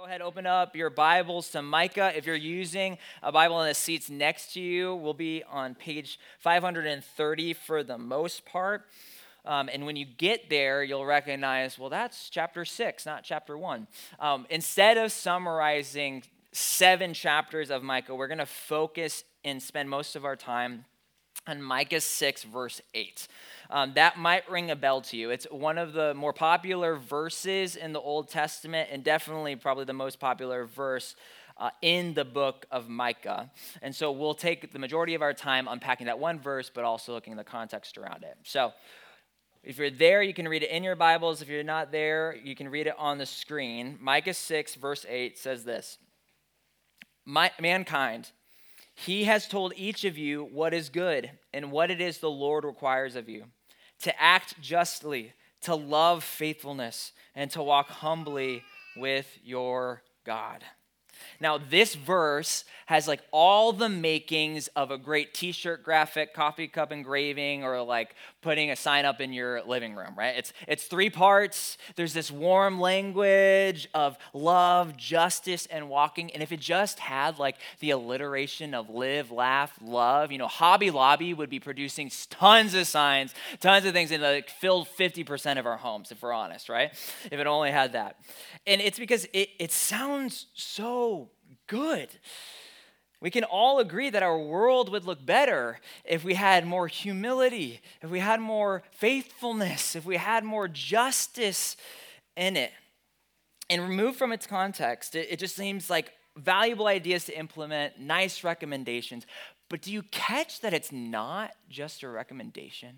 Go ahead, open up your Bibles to Micah. If you're using a Bible in the seats next to you, we'll be on page 530 for the most part. And when you get there, you'll recognize, well, that's chapter 6, not chapter 1. Instead of summarizing 7 chapters of Micah, we're going to focus and spend most of our time on Micah 6, verse 8. That might ring a bell to you. It's one of the more popular verses in the Old Testament and definitely probably the most popular verse in the book of Micah. And so we'll take the majority of our time unpacking that one verse, but also looking at the context around it. So if you're there, you can read it in your Bibles. If you're not there, you can read it on the screen. Micah 6, verse 8 says this: Mankind, he has told each of you what is good and what it is the Lord requires of you, to act justly, to love faithfulness, and to walk humbly with your God. Now, this verse has like all the makings of a great t-shirt graphic, coffee cup engraving, or like putting a sign up in your living room, right? It's 3 parts. There's this warm language of love, justice, and walking. And if it just had like the alliteration of live, laugh, love, Hobby Lobby would be producing tons of signs, tons of things, and like filled 50% of our homes, if we're honest, right? If it only had that. And it's because it sounds so good. We can all agree that our world would look better if we had more humility, if we had more faithfulness, if we had more justice in it. And removed from its context, it just seems like valuable ideas to implement, nice recommendations. But do you catch that it's not just a recommendation?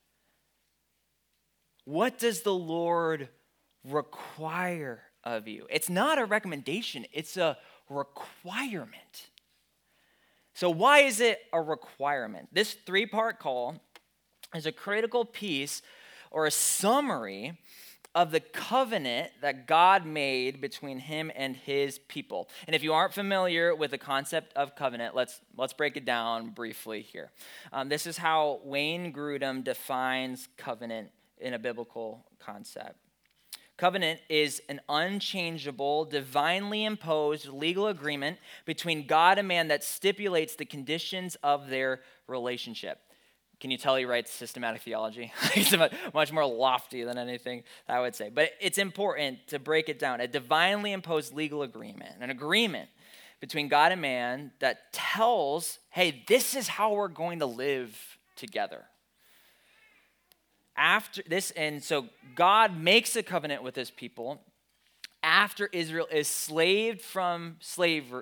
What does the Lord require of you? It's not a recommendation, it's a requirement. So why is it a requirement? This 3-part call is a critical piece or a summary of the covenant that God made between him and his people. And if you aren't familiar with the concept of covenant, let's break it down briefly here. This is how Wayne Grudem defines covenant in a biblical concept. Covenant is an unchangeable, divinely imposed legal agreement between God and man that stipulates the conditions of their relationship. Can you tell he writes systematic theology? It's much more lofty than anything I would say. But it's important to break it down. A divinely imposed legal agreement, an agreement between God and man that tells, hey, this is how we're going to live together. After this, and so God makes a covenant with his people after Israel is saved from slavery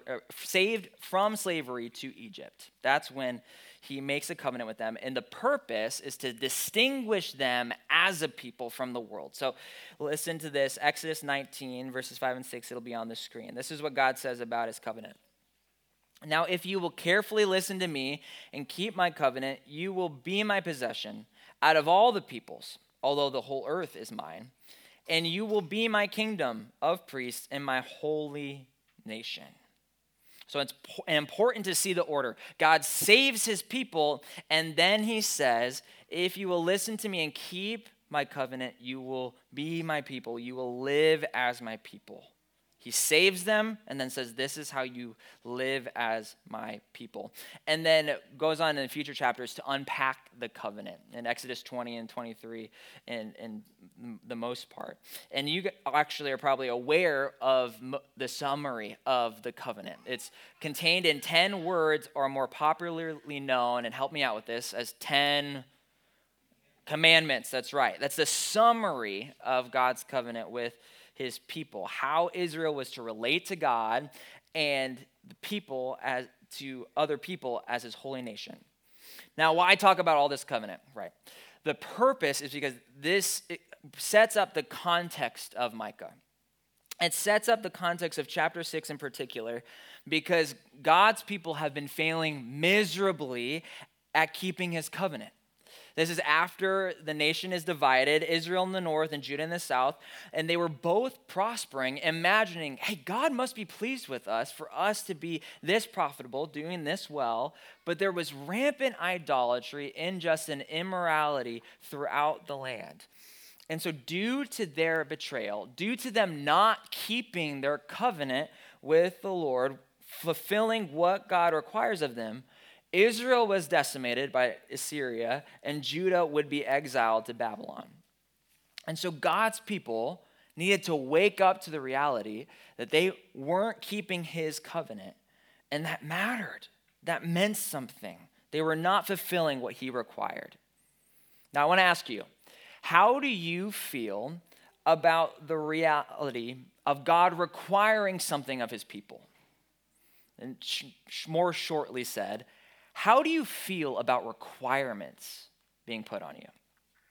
to Egypt. That's when he makes a covenant with them, and the purpose is to distinguish them as a people from the world. So listen to this, Exodus 19, verses 5 and 6, it'll be on the screen. This is what God says about his covenant. Now, if you will carefully listen to me and keep my covenant, you will be my possession out of all the peoples, although the whole earth is mine, and you will be my kingdom of priests and my holy nation. So it's important to see the order. God saves his people, and then he says, if you will listen to me and keep my covenant, you will be my people. You will live as my people. He saves them and then says, this is how you live as my people. And then goes on in future chapters to unpack the covenant in Exodus 20 and 23 in the most part. And you actually are probably aware of the summary of the covenant. It's contained in 10 words, or more popularly known, and help me out with this, as 10 commandments. That's right. That's the summary of God's covenant with his people, how Israel was to relate to God and the people as to other people as his holy nation. Now, why talk about all this covenant, right? The purpose is because it sets up the context of Micah. It sets up the context of chapter 6 in particular, because God's people have been failing miserably at keeping his covenant. This is after the nation is divided, Israel in the north and Judah in the south, and they were both prospering, imagining, hey, God must be pleased with us for us to be this profitable, doing this well. But there was rampant idolatry, injustice, and immorality throughout the land. And so due to their betrayal, due to them not keeping their covenant with the Lord, fulfilling what God requires of them, Israel was decimated by Assyria, and Judah would be exiled to Babylon. And so God's people needed to wake up to the reality that they weren't keeping his covenant, and that mattered. That meant something. They were not fulfilling what he required. Now, I want to ask you, how do you feel about the reality of God requiring something of his people? And more shortly said, how do you feel about requirements being put on you?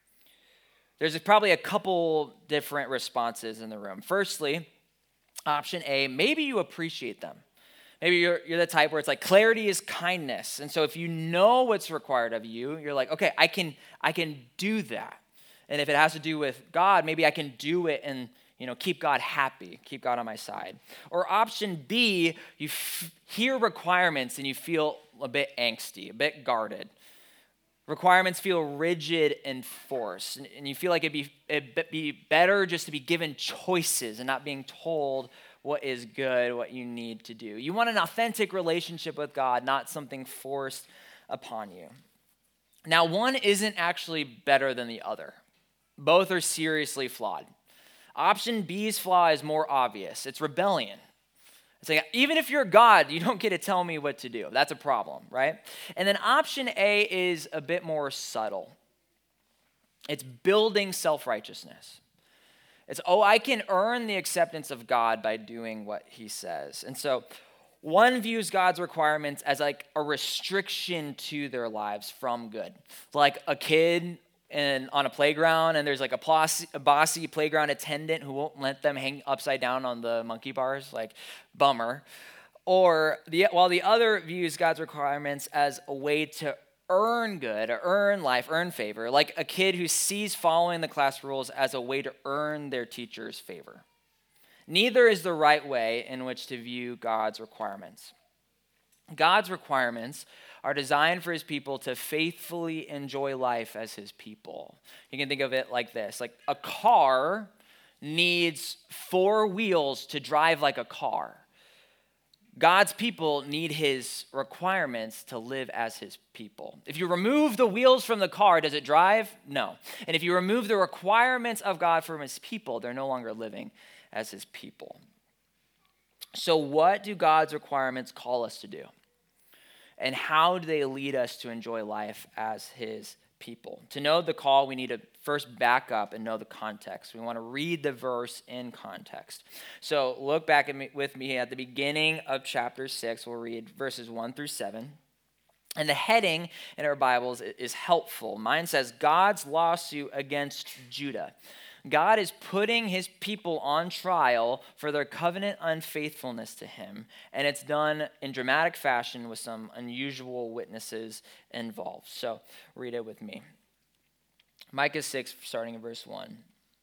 There's probably a couple different responses in the room. Firstly, option A, maybe you appreciate them. Maybe you're the type where it's like clarity is kindness. And so if you know what's required of you, you're like, okay, I can do that. And if it has to do with God, maybe I can do it and keep God happy, keep God on my side. Or option B, you hear requirements and you feel a bit angsty, a bit guarded. Requirements feel rigid and forced, and you feel like it'd be better just to be given choices and not being told what is good, what you need to do. You want an authentic relationship with God, not something forced upon you. Now, one isn't actually better than the other. Both are seriously flawed. Option B's flaw is more obvious. It's rebellion. It's like, even if you're God, you don't get to tell me what to do. That's a problem, right? And then option A is a bit more subtle. It's building self-righteousness. It's, I can earn the acceptance of God by doing what he says. And so one views God's requirements as like a restriction to their lives from good. Like a kid on a playground, and there's like a bossy playground attendant who won't let them hang upside down on the monkey bars, like bummer. Or while the other views God's requirements as a way to earn good, or earn life, earn favor, like a kid who sees following the class rules as a way to earn their teacher's favor. Neither is the right way in which to view God's requirements. God's requirements are designed for his people to faithfully enjoy life as his people. You can think of it like this. Like a car needs 4 wheels to drive like a car. God's people need his requirements to live as his people. If you remove the wheels from the car, does it drive? No. And if you remove the requirements of God from his people, they're no longer living as his people. So what do God's requirements call us to do? And how do they lead us to enjoy life as his people? To know the call, we need to first back up and know the context. We want to read the verse in context. So look back with me at the beginning of chapter 6. We'll read verses 1 through 7. And the heading in our Bibles is helpful. Mine says, God's lawsuit against Judah. God is putting his people on trial for their covenant unfaithfulness to him, and it's done in dramatic fashion with some unusual witnesses involved. So read it with me. Micah 6, starting in verse 1.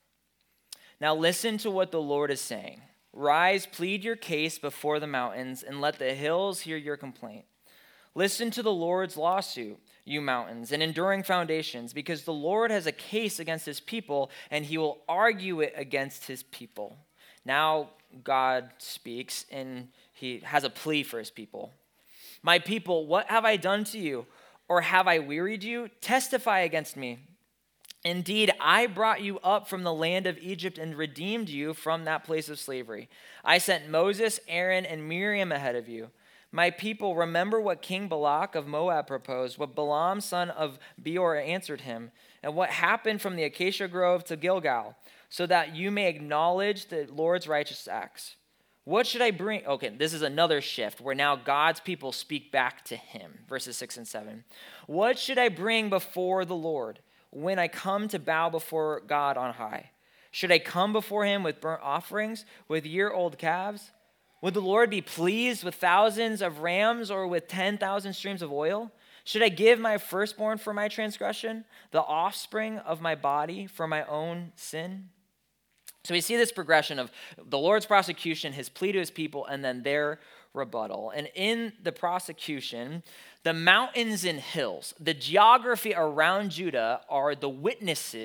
Now listen to what the Lord is saying. Rise, plead your case before the mountains, and let the hills hear your complaint. Listen to the Lord's lawsuit, you mountains, and enduring foundations, because the Lord has a case against his people, and he will argue it against his people. Now God speaks, and he has a plea for his people. My people, what have I done to you? Or have I wearied you? Testify against me. Indeed, I brought you up from the land of Egypt and redeemed you from that place of slavery. I sent Moses, Aaron, and Miriam ahead of you. My people, remember what King Balak of Moab proposed, what Balaam son of Beor answered him, and what happened from the acacia grove to Gilgal, so that you may acknowledge the Lord's righteous acts. What should I bring? Okay, this is another shift where now God's people speak back to him. Verses 6 and 7. What should I bring before the Lord when I come to bow before God on high? Should I come before him with burnt offerings, with year-old calves? Would the Lord be pleased with thousands of rams or with 10,000 streams of oil? Should I give my firstborn for my transgression, the offspring of my body for my own sin? So we see this progression of the Lord's prosecution, his plea to his people, and then their rebuttal. And in the prosecution, the mountains and hills, the geography around Judah are the witnesses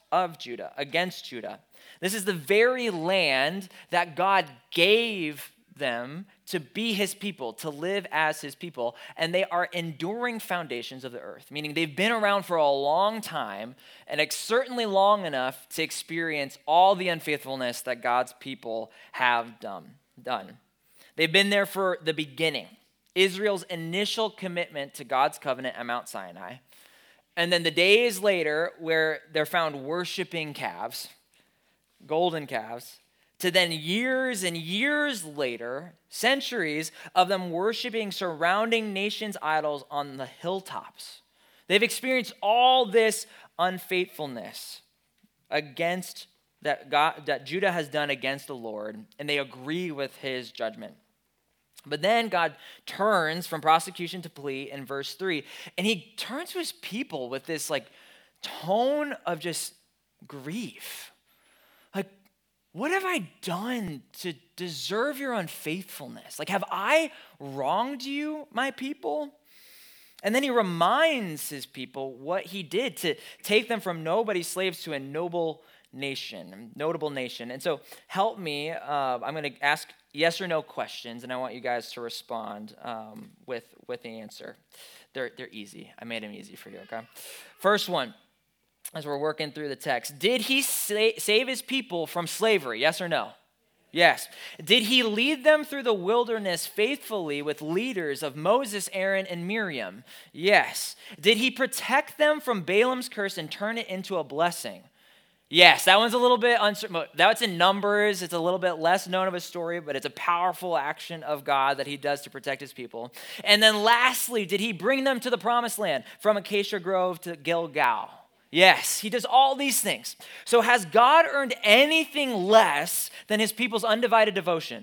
of Judah, against Judah. This is the very land that God gave them to be his people, to live as his people, and they are enduring foundations of the earth, meaning they've been around for a long time, and it's certainly long enough to experience all the unfaithfulness that God's people have done. They've been there for the beginning, Israel's initial commitment to God's covenant at Mount Sinai, and then the days later where they're found worshiping calves, golden calves, to then years and years later, centuries of them worshiping surrounding nations' idols on the hilltops. They've experienced all this unfaithfulness against that Judah has done against the Lord, and they agree with his judgment. But then God turns from prosecution to plea in verse 3, and he turns to his people with this tone of just grief. What have I done to deserve your unfaithfulness? Have I wronged you, my people? And then he reminds his people what he did to take them from nobody's slaves to a notable nation. And so help me. I'm going to ask yes or no questions, and I want you guys to respond with the answer. They're easy. I made them easy for you, okay? First one. As we're working through the text, did he save his people from slavery? Yes or no? Yes. Did he lead them through the wilderness faithfully with leaders of Moses, Aaron, and Miriam? Yes. Did he protect them from Balaam's curse and turn it into a blessing? Yes. That one's a little bit uncertain. That's in Numbers. It's a little bit less known of a story, but it's a powerful action of God that he does to protect his people. And then lastly, did he bring them to the promised land from Acacia Grove to Gilgal? Yes, he does all these things. So has God earned anything less than his people's undivided devotion?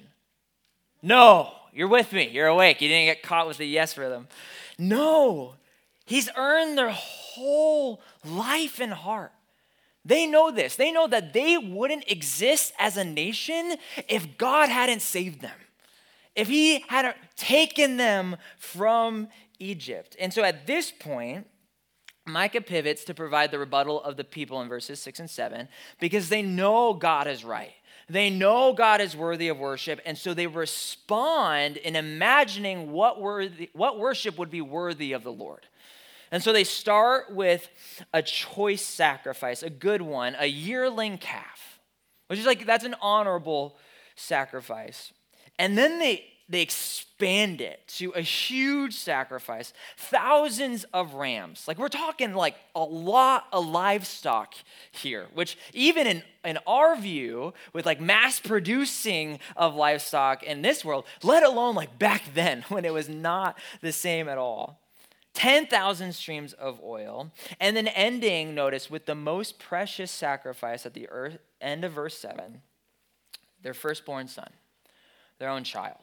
No. You're with me. You're awake. You didn't get caught with a yes for them. No. He's earned their whole life and heart. They know this. They know that they wouldn't exist as a nation if God hadn't saved them, if he hadn't taken them from Egypt. And so at this point, Micah pivots to provide the rebuttal of the people in verses 6 and 7 because they know God is right. They know God is worthy of worship, and so they respond in imagining what worship would be worthy of the Lord. And so they start with a choice sacrifice, a good one, a yearling calf, which is that's an honorable sacrifice. And then they expand it to a huge sacrifice, thousands of rams. We're talking a lot of livestock here, which even in our view, with mass producing of livestock in this world, let alone back then when it was not the same at all. 10,000 streams of oil, and then ending, notice, with the most precious sacrifice at the end of verse 7, their firstborn son, their own child.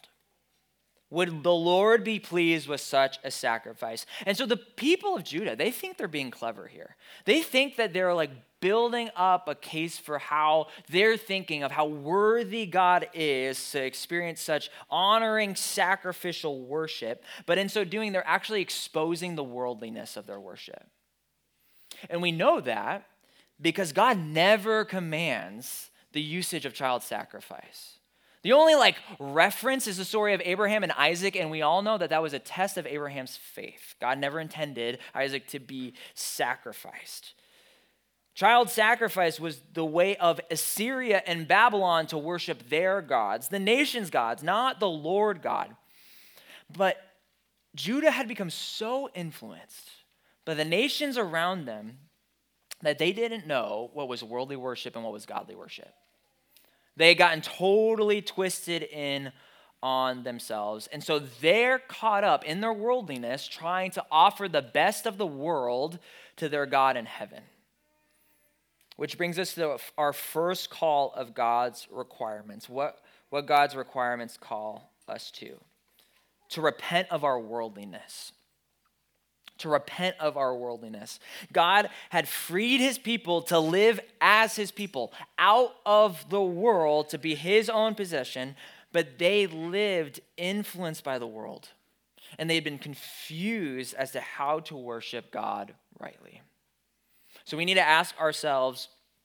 Would the Lord be pleased with such a sacrifice? And so the people of Judah, they think they're being clever here. They think that they're building up a case for how they're thinking of how worthy God is to experience such honoring sacrificial worship. But in so doing, they're actually exposing the worldliness of their worship. And we know that because God never commands the usage of child sacrifice. The only reference is the story of Abraham and Isaac, and we all know that was a test of Abraham's faith. God never intended Isaac to be sacrificed. Child sacrifice was the way of Assyria and Babylon to worship their gods, the nation's gods, not the Lord God. But Judah had become so influenced by the nations around them that they didn't know what was worldly worship and what was godly worship. They had gotten totally twisted in on themselves. And so they're caught up in their worldliness, trying to offer the best of the world to their God in heaven. Which brings us to our first call of God's requirements. What God's requirements call us to repent of our worldliness. To repent of our worldliness. God had freed his people to live as his people, out of the world to be his own possession, but they lived influenced by the world. And they had been confused as to how to worship God rightly. So we need to ask ourselves,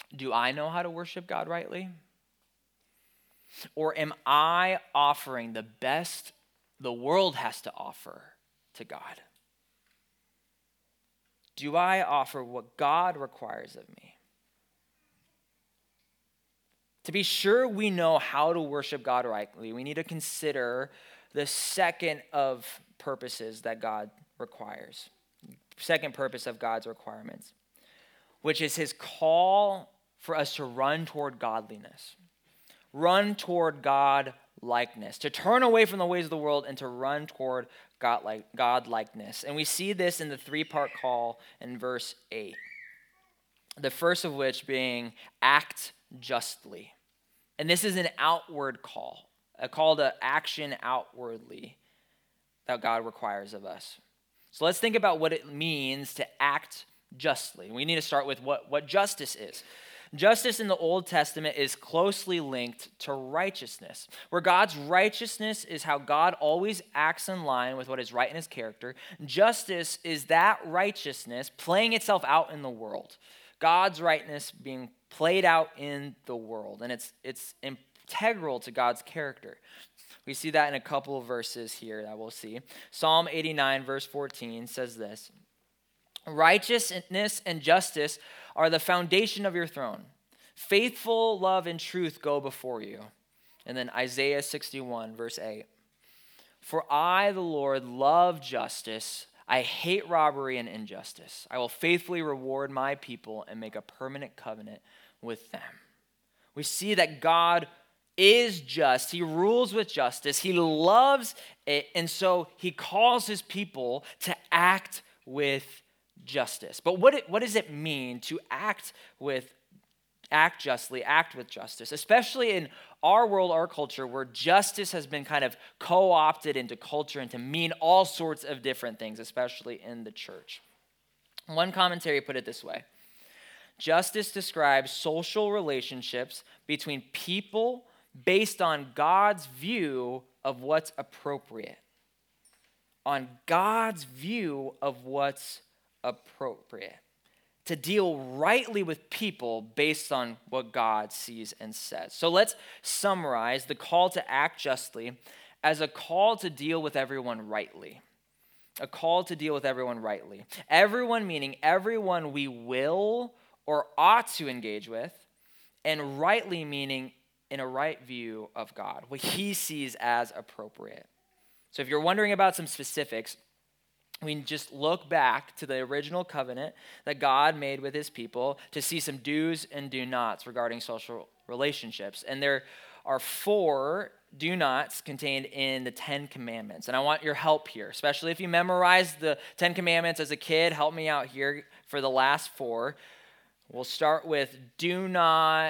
Do I know how to worship God rightly? Or am I offering the best the world has to offer to God? Do I offer what God requires of me? To be sure we know how to worship God rightly, we need to consider the second of purposes that God requires. Second purpose of God's requirements, which is his call for us to run toward godliness. Run toward God likeness, to turn away from the ways of the world and to run toward God likeness. And we see this in the three-part call in verse 8. The first of which being act justly. And this is an outward call, a call to action outwardly that God requires of us. So let's think about what it means to act justly. We need to start with what justice is. Justice in the Old Testament is closely linked to righteousness, where God's righteousness is how God always acts in line with what is right in his character. Justice is that righteousness playing itself out in the world. God's rightness being played out in the world, and it's integral to God's character. We see that in a couple of verses here that we'll see. Psalm 89, verse 14 says this: "Righteousness and justice are the foundation of your throne. Faithful love and truth go before you." And then Isaiah 61, verse 8. "For I, the Lord, love justice. I hate robbery and injustice. I will faithfully reward my people and make a permanent covenant with them." We see that God is just. He rules with justice. He loves it. And so he calls his people to act with justice. But what does it mean to act justly, act with justice, especially in our world, our culture, where justice has been kind of co-opted into culture and to mean all sorts of different things, especially in the church? One commentary put it this way: justice describes social relationships between people based on God's view of what's appropriate. On God's view of what's appropriate. To deal rightly with people based on what God sees and says. So let's summarize the call to act justly as a call to deal with everyone rightly. A call to deal with everyone rightly. Everyone meaning everyone we will or ought to engage with, and rightly meaning in a right view of God, what he sees as appropriate. So if you're wondering about some specifics, we just look back to the original covenant that God made with his people to see some do's and do nots regarding social relationships. And there are 4 do nots contained in the 10 Commandments. And I want your help here, especially if you memorized the 10 Commandments as a kid. Help me out here for the last 4. We'll start with do not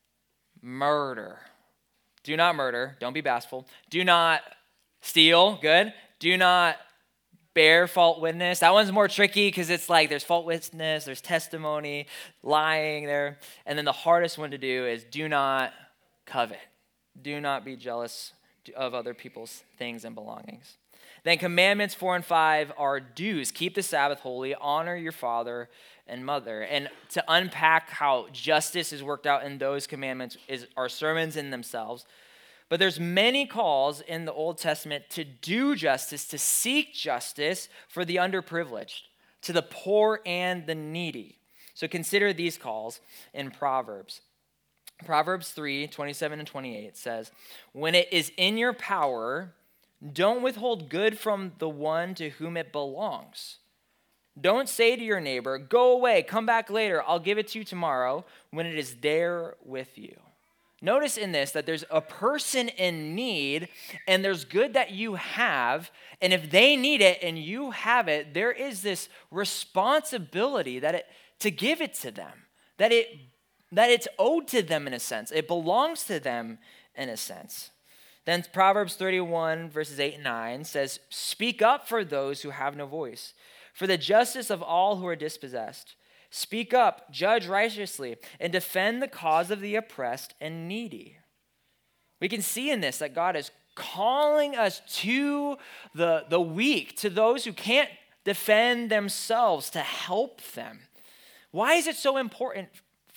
murder. Do not murder. Don't be bashful. Do not steal. Good. Do not bear false witness. That one's more tricky because it's like there's false witness, there's testimony, lying there. And then the hardest one to do is do not covet. Do not be jealous of other people's things and belongings. Then commandments 4 and 5 are do's. Keep the Sabbath holy, honor your father and mother. And to unpack how justice is worked out in those commandments are sermons in themselves. But there's many calls in the Old Testament to do justice, to seek justice for the underprivileged, to the poor and the needy. So consider these calls in Proverbs. Proverbs 3, 27 and 28 says, "When it is in your power, don't withhold good from the one to whom it belongs. Don't say to your neighbor, 'Go away, come back later, I'll give it to you tomorrow,' when it is there with you." Notice in this that there's a person in need and there's good that you have, and if they need it and you have it, there is this responsibility to give it to them, that it's owed to them in a sense. It belongs to them in a sense. Then Proverbs 31 verses 8 and 9 says, "Speak up for those who have no voice, for the justice of all who are dispossessed. Speak up, judge righteously, and defend the cause of the oppressed and needy." We can see in this that God is calling us to the weak, to those who can't defend themselves, to help them. Why is it so important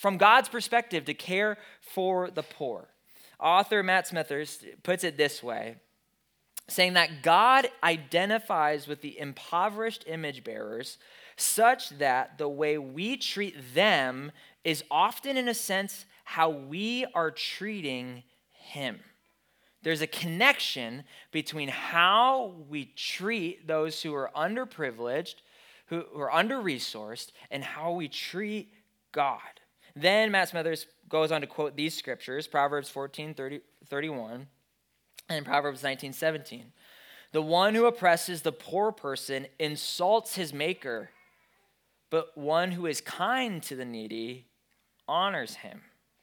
from God's perspective, to care for the poor. Author Matt Smithers puts it this way, saying that God identifies with the impoverished image bearers such that the way we treat them is often, in a sense, how we are treating him. There's a connection between how we treat those who are underprivileged, who are under-resourced, and how we treat God. Then Matt Smithers goes on to quote these scriptures, Proverbs 14:31 and Proverbs 19:17. The one who oppresses the poor person insults his maker, but one who is kind to the needy honors him.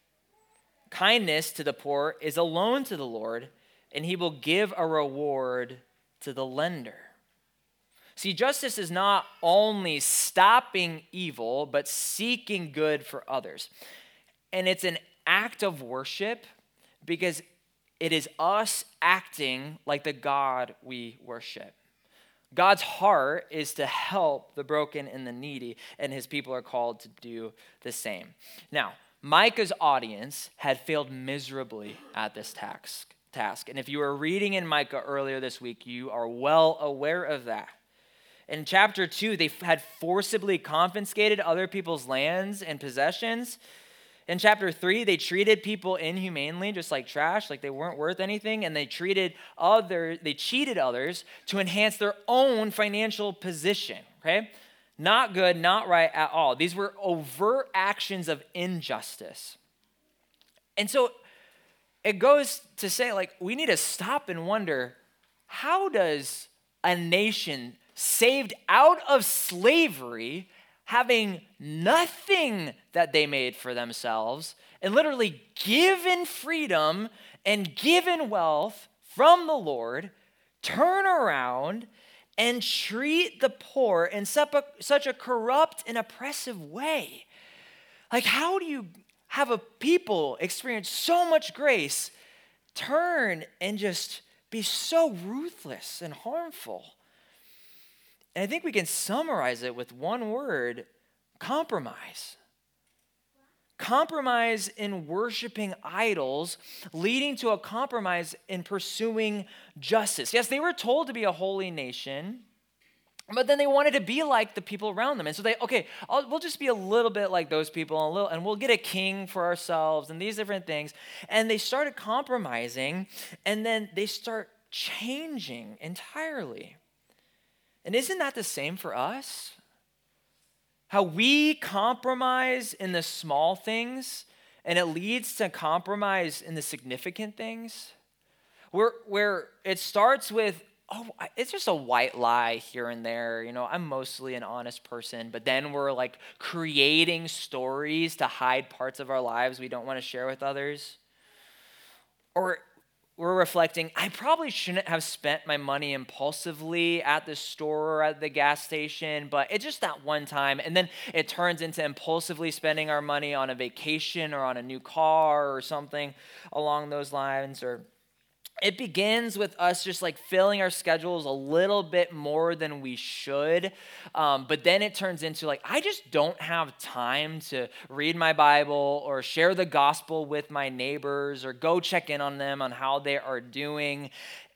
Kindness to the poor is a loan to the Lord, and he will give a reward to the lender. See, justice is not only stopping evil, but seeking good for others. And it's an act of worship because it is us acting like the God we worship. God's heart is to help the broken and the needy, and his people are called to do the same. Now, Micah's audience had failed miserably at this task. And if you were reading in Micah earlier this week, you are well aware of that. In chapter 2, they had forcibly confiscated other people's lands and possessions. In chapter 3, they treated people inhumanely, just like trash, like they weren't worth anything, and they cheated others to enhance their own financial position, okay? Not good, not right at all. These were overt actions of injustice. And so it goes to say, like, we need to stop and wonder, how does a nation saved out of slavery, having nothing that they made for themselves, and literally given freedom and given wealth from the Lord, turn around and treat the poor in such a corrupt and oppressive way? Like, how do you have a people experience so much grace turn and just be so ruthless and harmful? And I think we can summarize it with one word: compromise. Compromise in worshiping idols, leading to a compromise in pursuing justice. Yes, they were told to be a holy nation, but then they wanted to be like the people around them. And so we'll just be a little bit like those people, and we'll get a king for ourselves and these different things. And they started compromising, and then they start changing entirely. And isn't that the same for us? How we compromise in the small things, and it leads to compromise in the significant things. Where it starts with, it's just a white lie here and there. You know, I'm mostly an honest person, but then we're like creating stories to hide parts of our lives we don't want to share with others. Or we're reflecting, I probably shouldn't have spent my money impulsively at the store or at the gas station, but it's just that one time. And then it turns into impulsively spending our money on a vacation or on a new car or something along those lines. Or it begins with us just like filling our schedules a little bit more than we should. But then it turns into like, I just don't have time to read my Bible or share the gospel with my neighbors or go check in on them on how they are doing.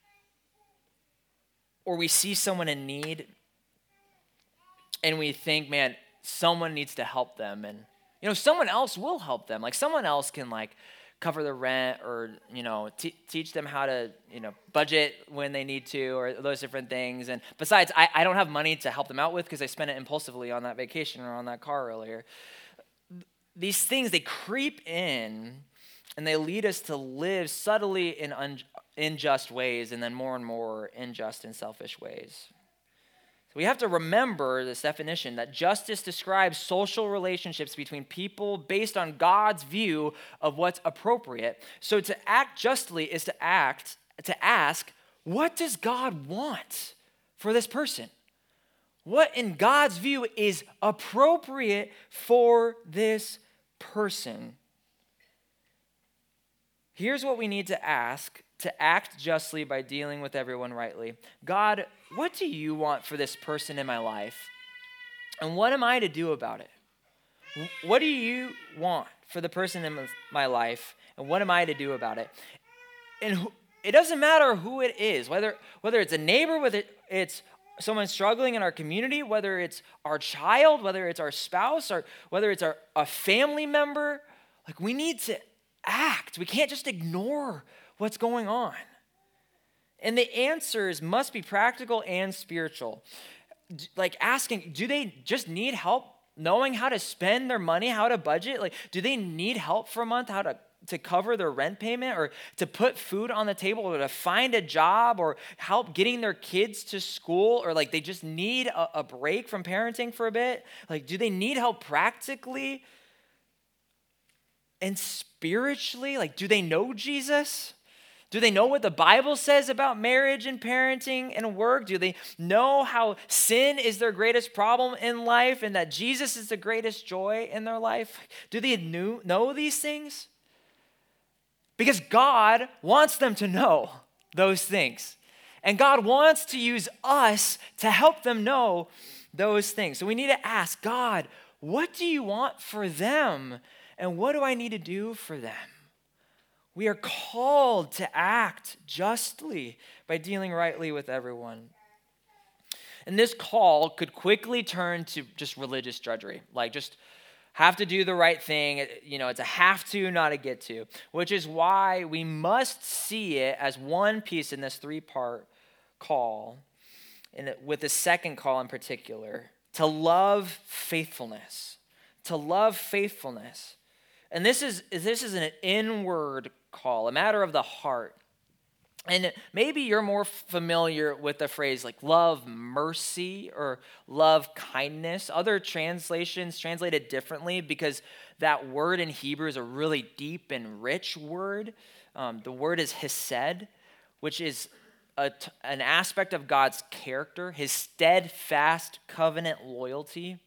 Or we see someone in need and we think, man, someone needs to help them. And, someone else will help them. Like someone else can cover the rent or, teach them how to, budget when they need to or those different things. And besides, I don't have money to help them out with because I spent it impulsively on that vacation or on that car earlier. These things, they creep in and they lead us to live subtly in unjust ways and then more and more unjust and selfish ways. We have to remember this definition that justice describes social relationships between people based on God's view of what's appropriate. So to act justly is to ask, what does God want for this person? What in God's view is appropriate for this person? Here's what we need to ask to act justly by dealing with everyone rightly. God, what do you want for this person in my life? And what am I to do about it? What do you want for the person in my life, and what am I to do about it? And it doesn't matter who it is, whether it's a neighbor, whether it's someone struggling in our community, whether it's our child, whether it's our spouse, or whether it's a family member. Like, we need to act. We can't just ignore what's going on. And the answers must be practical and spiritual. Like, asking, do they just need help knowing how to spend their money, how to budget? Like, do they need help for a month, how to cover their rent payment, or to put food on the table, or to find a job, or help getting their kids to school, or like they just need a break from parenting for a bit? Like, do they need help practically and spiritually? Like, do they know Jesus? Do they know what the Bible says about marriage and parenting and work? Do they know how sin is their greatest problem in life and that Jesus is the greatest joy in their life? Do they know these things? Because God wants them to know those things. And God wants to use us to help them know those things. So we need to ask, God, what do you want for them? And what do I need to do for them? We are called to act justly by dealing rightly with everyone. And this call could quickly turn to just religious drudgery, like just have to do the right thing. You know, it's a have to, not a get to, which is why we must see it as one piece in this three-part call, and with the second call in particular, to love faithfulness. To love faithfulness. And this is an inward call, a matter of the heart. And maybe you're more familiar with the phrase like love mercy or love kindness. Other translations translate it differently because that word in Hebrew is a really deep and rich word. The word is hesed, which is an aspect of God's character, his steadfast covenant loyalty.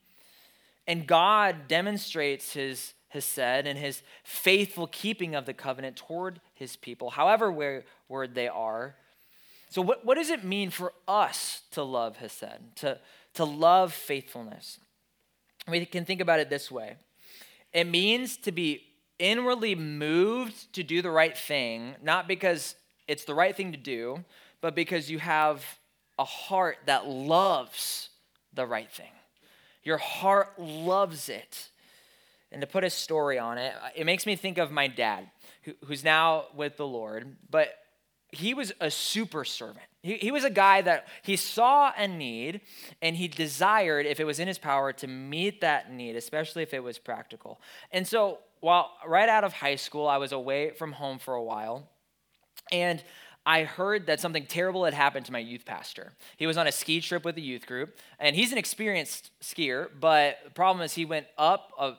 And God demonstrates his hesed and his faithful keeping of the covenant toward his people, however word they are. So what does it mean for us to love hesed, to love faithfulness? We can think about it this way. It means to be inwardly moved to do the right thing, not because it's the right thing to do, but because you have a heart that loves the right thing. Your heart loves it. And to put a story on it, it makes me think of my dad, who's now with the Lord, but he was a super servant. He was a guy that he saw a need, and he desired, if it was in his power, to meet that need, especially if it was practical. And so, while right out of high school, I was away from home for a while, and I heard that something terrible had happened to my youth pastor. He was on a ski trip with the youth group, and he's an experienced skier, but the problem is he went up a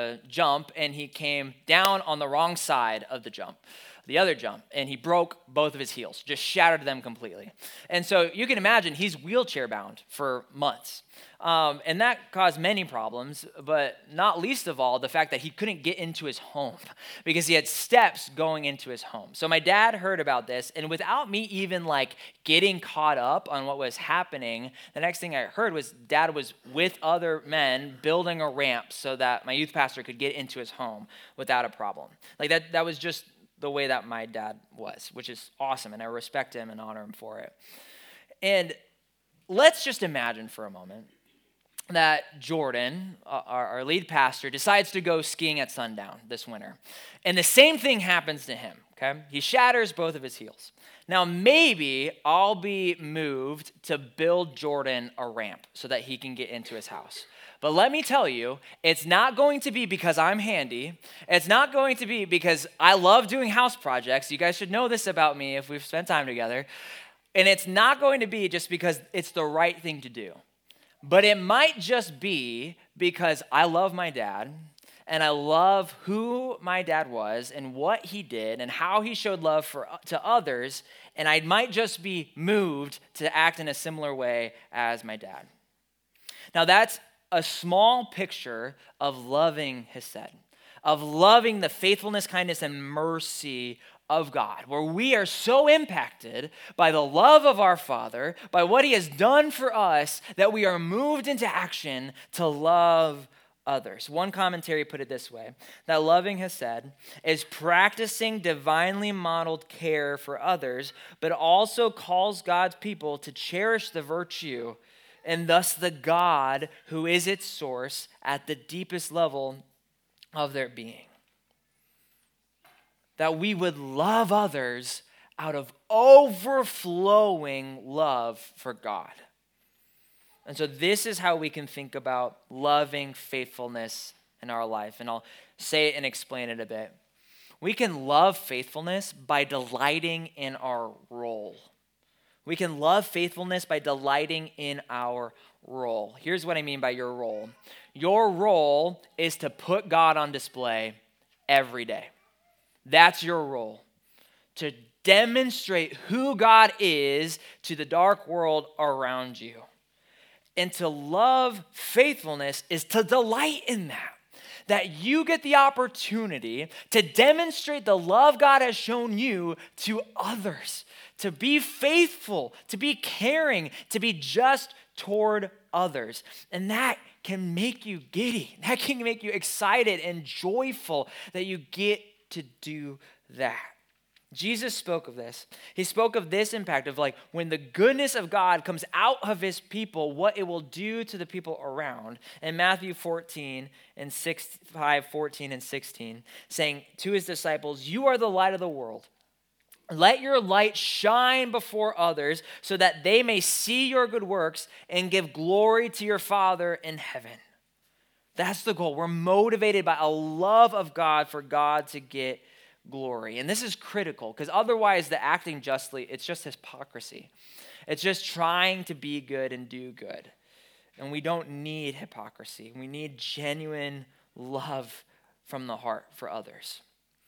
jump, and he came down on the wrong side of the jump, the other jump, and he broke both of his heels, just shattered them completely. And so you can imagine he's wheelchair bound for months. And that caused many problems, but not least of all, the fact that he couldn't get into his home because he had steps going into his home. So my dad heard about this, and without me even like getting caught up on what was happening, the next thing I heard was dad was with other men building a ramp so that my youth pastor could get into his home without a problem. Like that was just the way that my dad was, which is awesome, and I respect him and honor him for it. And let's just imagine for a moment that Jordan, our lead pastor, decides to go skiing at sundown this winter. And the same thing happens to him, okay? He shatters both of his heels. Now, maybe I'll be moved to build Jordan a ramp so that he can get into his house. But let me tell you, it's not going to be because I'm handy. It's not going to be because I love doing house projects. You guys should know this about me if we've spent time together. And it's not going to be just because it's the right thing to do. But it might just be because I love my dad, and I love who my dad was and what he did and how he showed love to others, and I might just be moved to act in a similar way as my dad. Now that's a small picture of loving hesed, of loving the faithfulness, kindness, and mercy of God, where we are so impacted by the love of our Father, by what he has done for us, that we are moved into action to love others. One commentary put it this way, that loving Hesed is practicing divinely modeled care for others, but also calls God's people to cherish the virtue and thus the God who is its source at the deepest level of their being. That we would love others out of overflowing love for God. And so this is how we can think about loving faithfulness in our life. And I'll say it and explain it a bit. We can love faithfulness by delighting in our role. We can love faithfulness by delighting in our role. Here's what I mean by your role. Your role is to put God on display every day. That's your role. To demonstrate who God is to the dark world around you. And to love faithfulness is to delight in that. That you get the opportunity to demonstrate the love God has shown you to others. To be faithful, to be caring, to be just toward others. And that can make you giddy. That can make you excited and joyful that you get to do that. Jesus spoke of this. He spoke of this impact of like when the goodness of God comes out of his people, what it will do to the people around. In Matthew 14 and 14 and 16, saying to his disciples, "You are the light of the world. Let your light shine before others so that they may see your good works and give glory to your Father in heaven." That's the goal. We're motivated by a love of God for God to get glory. And this is critical because otherwise the acting justly, it's just hypocrisy. It's just trying to be good and do good. And we don't need hypocrisy. We need genuine love from the heart for others.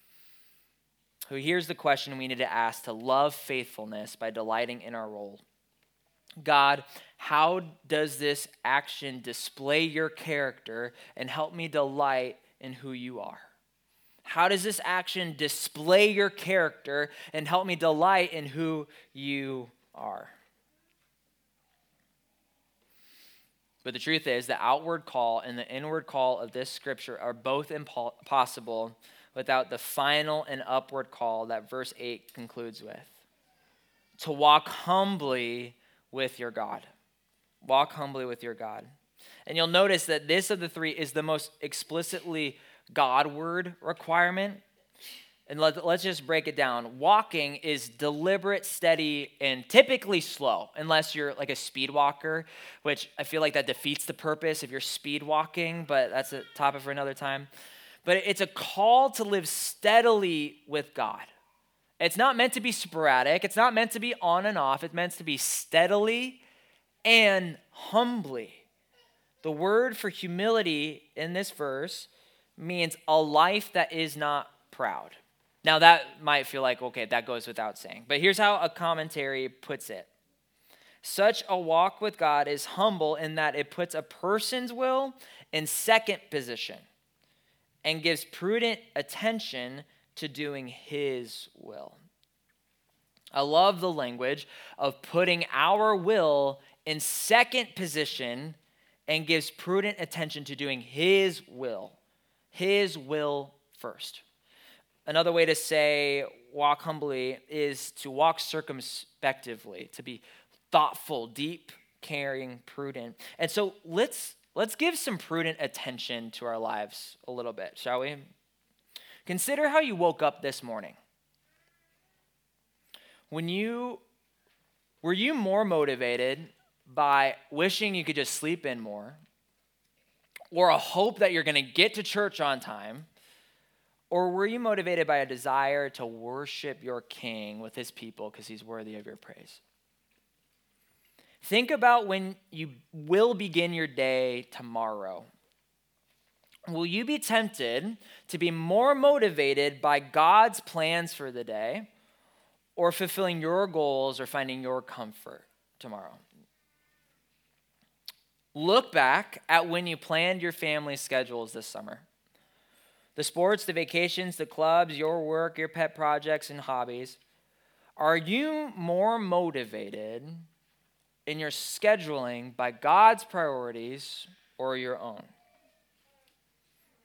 So here's the question we need to ask to love faithfulness by delighting in our role. God, how does this action display your character and help me delight in who you are? How does this action display your character and help me delight in who you are? But the truth is, the outward call and the inward call of this scripture are both impossible without the final and upward call that verse 8 concludes with. To walk humbly with your God. Walk humbly with your God. And you'll notice that this of the three is the most explicitly Godward requirement. And let's just break it down. Walking is deliberate, steady, and typically slow, unless you're like a speed walker, which I feel like that defeats the purpose if you're speed walking, but that's a topic for another time. But it's a call to live steadily with God. It's not meant to be sporadic. It's not meant to be on and off. It's meant to be steadily and humbly. The word for humility in this verse means a life that is not proud. Now that might feel like, okay, that goes without saying. But here's how a commentary puts it. Such a walk with God is humble in that it puts a person's will in second position and gives prudent attention to doing his will. I love the language of putting our will in second position and gives prudent attention to doing his will. His will first. Another way to say walk humbly is to walk circumspectively, to be thoughtful, deep, caring, prudent. And so let's give some prudent attention to our lives a little bit, shall we? Consider how you woke up this morning. Were you more motivated by wishing you could just sleep in more, or a hope that you're going to get to church on time, or were you motivated by a desire to worship your King with his people because he's worthy of your praise? Think about when you will begin your day tomorrow. Will you be tempted to be more motivated by God's plans for the day or fulfilling your goals or finding your comfort tomorrow? Look back at when you planned your family schedules this summer. The sports, the vacations, the clubs, your work, your pet projects, and hobbies. Are you more motivated in your scheduling by God's priorities or your own?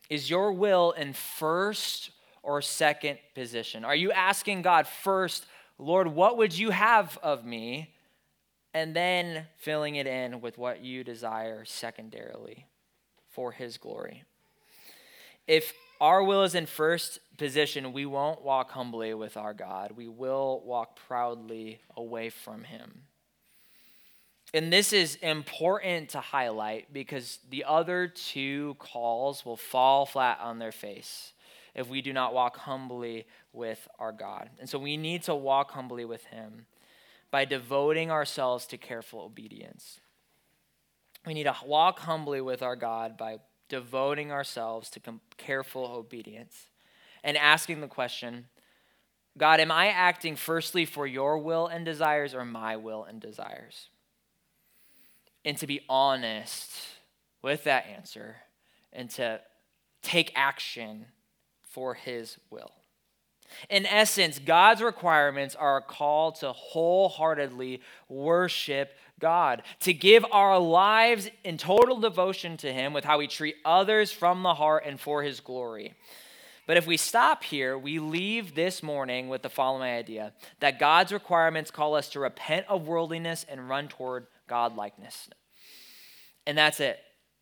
Is your will in first or second position? Are you asking God first, Lord, what would you have of me? And then filling it in with what you desire secondarily for his glory. If our will is in first position, we won't walk humbly with our God. We will walk proudly away from him. And this is important to highlight because the other two calls will fall flat on their face if we do not walk humbly with our God. And so we need to walk humbly with him by devoting ourselves to careful obedience. We need to walk humbly with our God by devoting ourselves to careful obedience and asking the question, God, am I acting firstly for your will and desires or my will and desires? And to be honest with that answer and to take action for his will. In essence, God's requirements are a call to wholeheartedly worship God, to give our lives in total devotion to him with how we treat others from the heart and for his glory. But if we stop here, we leave this morning with the following idea, that God's requirements call us to repent of worldliness and run toward God-likeness. And that's it.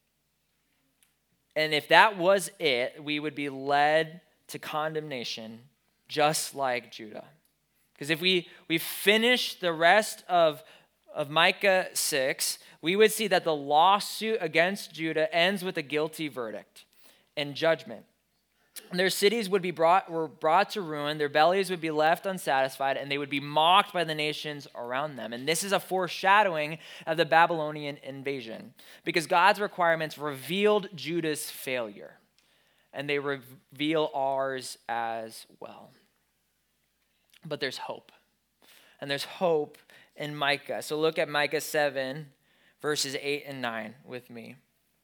And if that was it, we would be led to condemnation just like Judah. Because if we finish the rest of Micah 6, we would see that the lawsuit against Judah ends with a guilty verdict and judgment. And their cities were brought to ruin, their bellies would be left unsatisfied, and they would be mocked by the nations around them. And this is a foreshadowing of the Babylonian invasion, because God's requirements revealed Judah's failure, and they reveal ours as well. But there's hope, and there's hope in Micah. So look at Micah 7, verses 8 and 9 with me,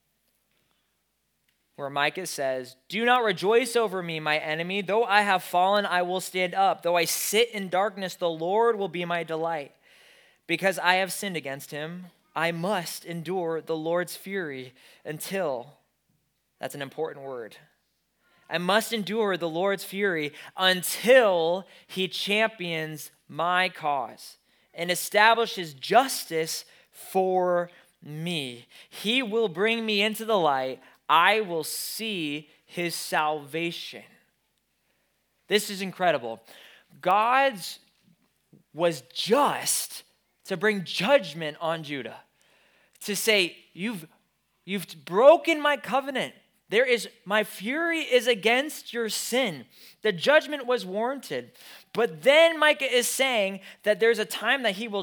where Micah says, "Do not rejoice over me, my enemy. Though I have fallen, I will stand up. Though I sit in darkness, the Lord will be my delight. Because I have sinned against him, I must endure the Lord's fury until," that's an important word, "I must endure the Lord's fury until he champions my cause and establishes justice for me. He will bring me into the light. I will see his salvation." This is incredible. God's was just to bring judgment on Judah, to say, you've broken my covenant. My fury is against your sin. The judgment was warranted. But then Micah is saying that there's a time that God will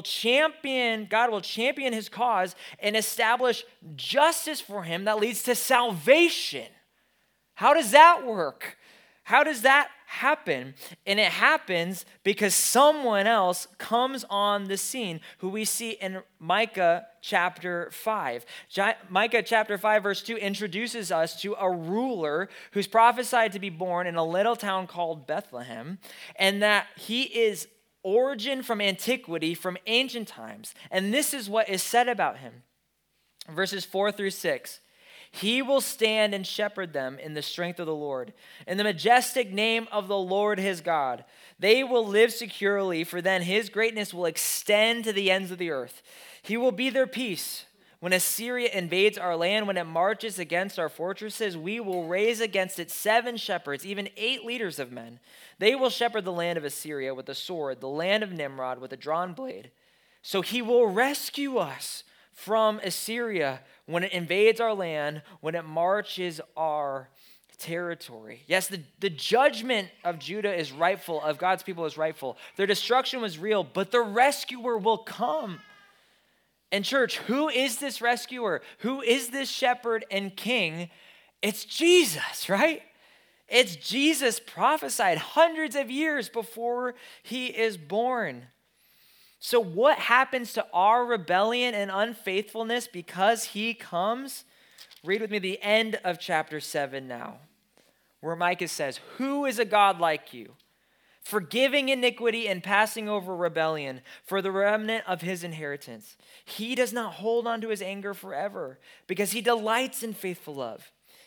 champion his cause and establish justice for him that leads to salvation. How does that work? How does that happen? And it happens because someone else comes on the scene, who we see in Micah chapter 5. Micah chapter 5 verse 2 introduces us to a ruler who's prophesied to be born in a little town called Bethlehem, and that he is origin from antiquity, from ancient times. And this is what is said about him. Verses 4 through 6. "He will stand and shepherd them in the strength of the Lord, in the majestic name of the Lord his God. They will live securely, for then his greatness will extend to the ends of the earth. He will be their peace. When Assyria invades our land, when it marches against our fortresses, we will raise against it 7 shepherds, even 8 leaders of men. They will shepherd the land of Assyria with a sword, the land of Nimrod with a drawn blade. So he will rescue us from Assyria when it invades our land, when it marches our territory." Yes, the judgment of Judah is rightful, of God's people is rightful. Their destruction was real, but the rescuer will come. And church, who is this rescuer? Who is this shepherd and king? It's Jesus, right? It's Jesus prophesied hundreds of years before he is born. So what happens to our rebellion and unfaithfulness because he comes? Read with me the end of chapter 7 now, where Micah says, "Who is a God like you, forgiving iniquity and passing over rebellion for the remnant of his inheritance? He does not hold on to his anger forever, because he delights in faithful love.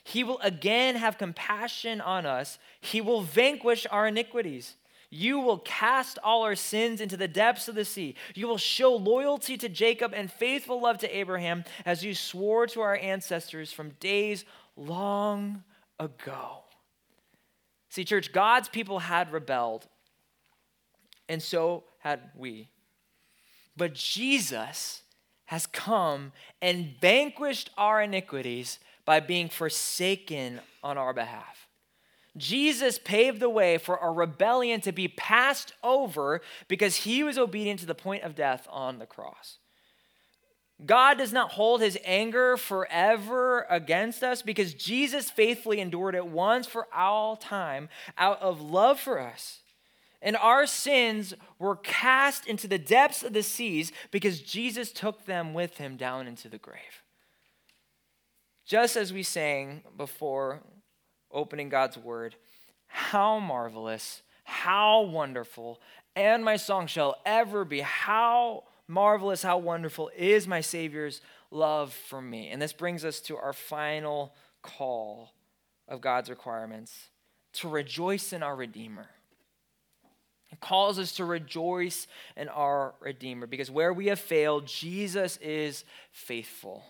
He will again have compassion on us. He will vanquish our iniquities. You will cast all our sins into the depths of the sea. You will show loyalty to Jacob and faithful love to Abraham, as you swore to our ancestors from days long ago. See, church, God's people had rebelled, and so had we. But Jesus has come and vanquished our iniquities by being forsaken on our behalf. Jesus paved the way for our rebellion to be passed over because he was obedient to the point of death on the cross. God does not hold his anger forever against us because Jesus faithfully endured it once for all time out of love for us. And our sins were cast into the depths of the seas because Jesus took them with him down into the grave. Just as we sang before opening God's word, how marvelous, how wonderful, and my song shall ever be. How marvelous, how wonderful is my Savior's love for me. And this brings us to our final call of God's requirements, to rejoice in our Redeemer. It calls us to rejoice in our Redeemer because where we have failed, Jesus is faithful.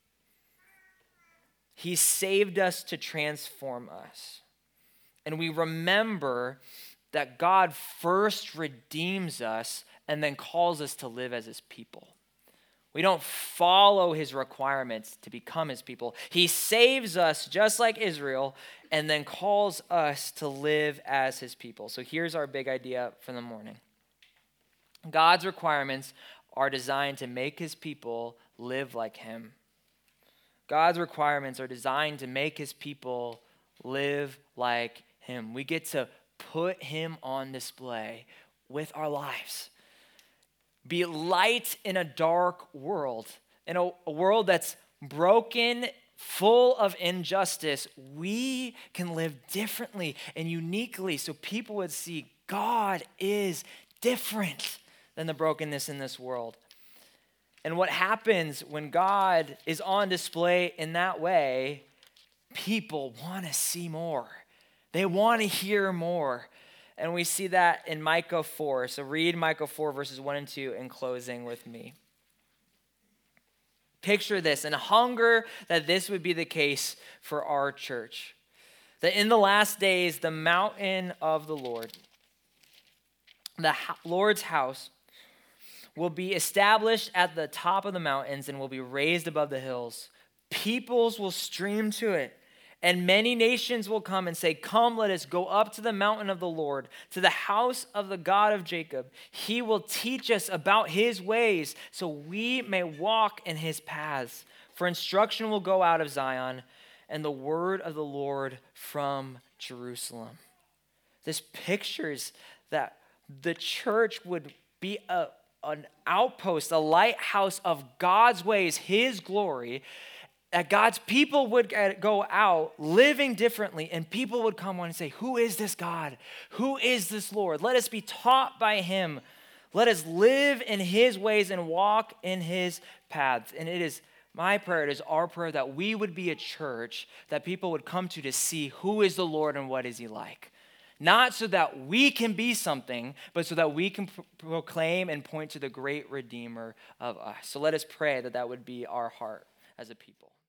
He saved us to transform us. And we remember that God first redeems us and then calls us to live as his people. We don't follow his requirements to become his people. He saves us just like Israel and then calls us to live as his people. So here's our big idea for the morning. God's requirements are designed to make his people live like him. God's requirements are designed to make his people live like him. We get to put him on display with our lives. Be light in a dark world, in a world that's broken, full of injustice. We can live differently and uniquely so people would see God is different than the brokenness in this world. And what happens when God is on display in that way, people want to see more. They want to hear more. And we see that in Micah 4. So read Micah 4 verses 1 and 2 in closing with me. Picture this and hunger that this would be the case for our church. That in the last days, the mountain of the Lord, the Lord's house, will be established at the top of the mountains and will be raised above the hills. Peoples will stream to it. And many nations will come and say, come, let us go up to the mountain of the Lord, to the house of the God of Jacob. He will teach us about his ways so we may walk in his paths. For instruction will go out of Zion and the word of the Lord from Jerusalem. This pictures that the church would be an outpost, a lighthouse of God's ways, his glory, that God's people would go out living differently and people would come on and say, who is this God? Who is this Lord? Let us be taught by him. Let us live in his ways and walk in his paths. And it is my prayer, it is our prayer that we would be a church that people would come to see who is the Lord and what is he like. Not so that we can be something, but so that we can proclaim and point to the great Redeemer of us. So let us pray that that would be our heart as a people.